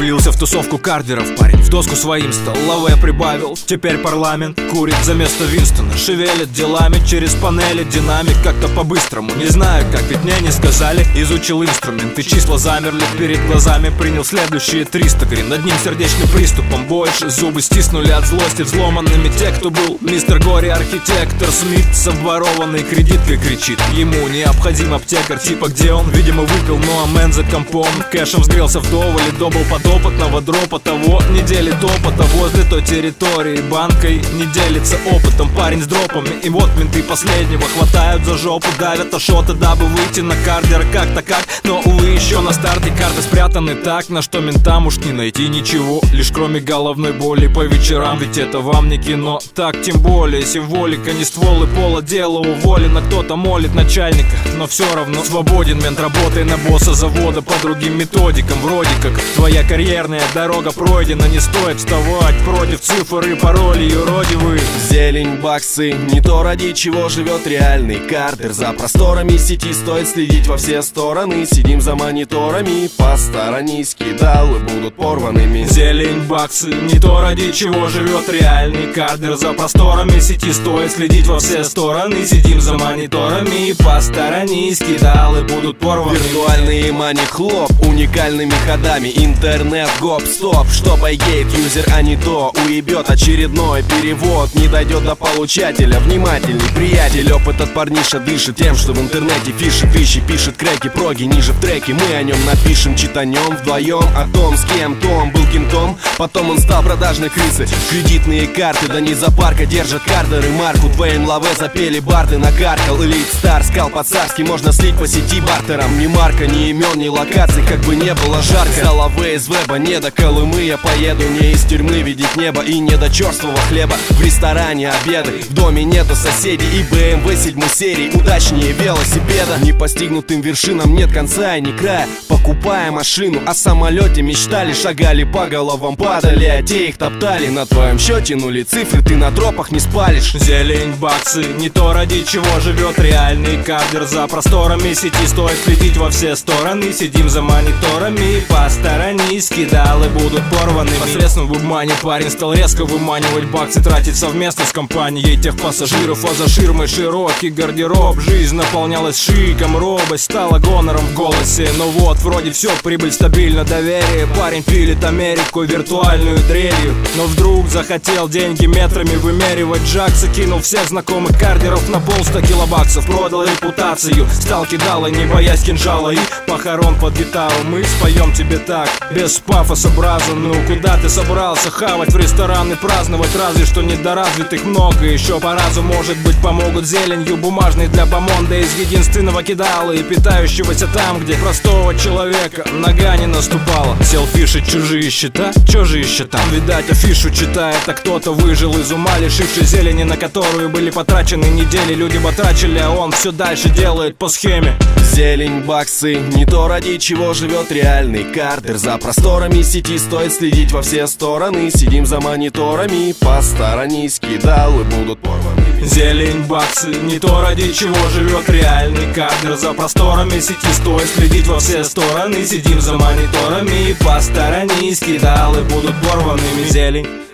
Влился в тусовку кардеров парень, в доску своим стал лаве прибавил. Теперь парламент курит за место Винстона, шевелит делами через панели, динамик как-то по-быстрому. Не знаю как, ведь мне не сказали. Изучил инструменты, числа замерли перед глазами. Принял следующие 300 грин, над ним сердечным приступом больше. Зубы стиснули от злости взломанными те, кто был мистер Горе, архитектор Смит с обворованной кредиткой кричит. Ему необходим аптекарь, типа где он, видимо выпил, ну а мэн за компом кэшем взгрелся вдоволь и добыл подопытного дропа того. Недели топота возле той территории, банкой не делится опытом парень с дропами. И вот менты последнего хватают за жопу, давят ашоты, дабы выйти на кардера как-то как. Но увы, еще на старте карты спрятаны так, на что ментам уж не найти ничего, лишь кроме головной боли по вечерам. Ведь это вам не кино, так тем более символика, не стволы пола, дело уволено. Кто-то молит начальника, но все равно свободен мент, работай на босса завода по другим методикам. Вроде как твоя карьерная дорога пройдена, не стоит вставать против цифр и паролей юродивых. Зелень, баксы, не то ради чего живет реальный кардер. За просторами сети стоит следить во все стороны. Сидим за мониторами, посторонись, кидалы будут порванными. Зелень, баксы, не то ради чего живет реальный кардер. За просторами сети стоит следить во все стороны. Сидим за мониторами, посторонись, кидалы будут порваны. Виртуальные мани хлоп, уникальными ходами. Интернет гоп-стоп, что байгейт юзер, а не то уебет очередной перевод. Не дойдет до получателя, внимательный приятель. Опыт от парниша дышит тем, что в интернете фишит, ищет, пишет креки, проги ниже в треке. Мы о нем напишем, читанем вдвоем о том, с кем Том был кентом. Потом он стал продажной крысой. Кредитные карты, да не зоопарка, держат кардеры марку. Твейн Лаве запели барды, накаркал Элит Стар, скал по-царски, можно слить по сети бартером. Ни марка, ни имен, ни локаций, как бы не было жарко. За Лаве из веба, не до Колымы я поеду, не из тюрьмы видеть небо и не до черствого хлеба. В ресторане обеды, в доме нету соседей и BMW 7 серии, удачнее велосипеда. Непостигнутым вершинам нет конца и ни края. Покупая машину, о самолете мечтали, шагали по головам, падали, а те их топтали. На твоем счете нули цифры, ты на тропах не спалишь. Зелень, баксы, не то ради чего живет реальный кардер. За просторами сети стоит следить во все стороны. Сидим за мониторами, посторонись, кидалы будут порванными. Посредством вебмани парень стал резко выманивать баксы, тратить совместно с компанией тех пассажиров. А за ширмой широкий гардероб, жизнь наполнялась шиком, робость стала гонором в голосе. Но вот вроде все, прибыль стабильно, доверие. Парень пилит Америку виртуальную дрелью, но вдруг захотел деньги метрами вымеривать. Джакса кинул всех знакомых кардеров на пол 100 килобаксов, продал репутацию, стал кидалой, не боясь кинжала и похорон под гитару. Мы споем тебе так, без пафоса браза. Ну куда ты собрался хавать в рестораны, праздновать? Разве что недоразвитых много, еще по разу может быть помогут зеленью бумажной для бомонда из единственного кидала и питающегося там, где простого человека нога не наступала. Сел фишить чужие счета, чё же еще там? Видать афишу читает, а кто-то выжил из ума, лишивший зелени, на которую были потрачены недели. Люди батрачили, а он все дальше делает по схеме. Зелень, баксы, не то ради чего живет реальный кардер. За просторами сети стоит следить во все стороны. Сидим за мониторами, посторонись, кидалы будут порванными. Зелень, баксы, не то ради чего живет реальный кардер. За просторами сети стоит следить во все стороны. Сидим за мониторами, посторонись, кидалы будут порванными. Зелень.